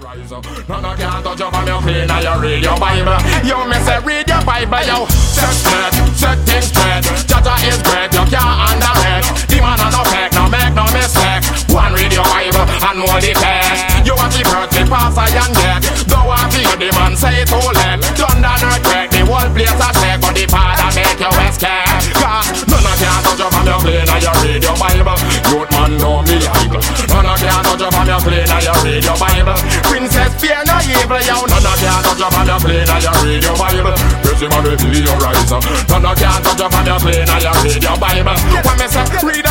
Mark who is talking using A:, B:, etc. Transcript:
A: None of can't touch you from your clean and you read your Bible. You me say read your Bible, yo. Set things straight. Jaja is great, you can't underrate. The man on no fake, no make no mistake. One read your Bible and know the text. You want the birthday pass I and get. Go and hear the man say it too late. London earthquake, the whole place a shake, but the father make you escape. Cause none of can't touch you from your clean and you read your Bible. Youth man know me evil. None of can't touch you from your clean and you read your Bible. Princess fear no evil, yo. None of can't touch you from your clean and you read your Bible. Praise him and be your rise. None of can't touch you from your clean and you read your Bible. When me say read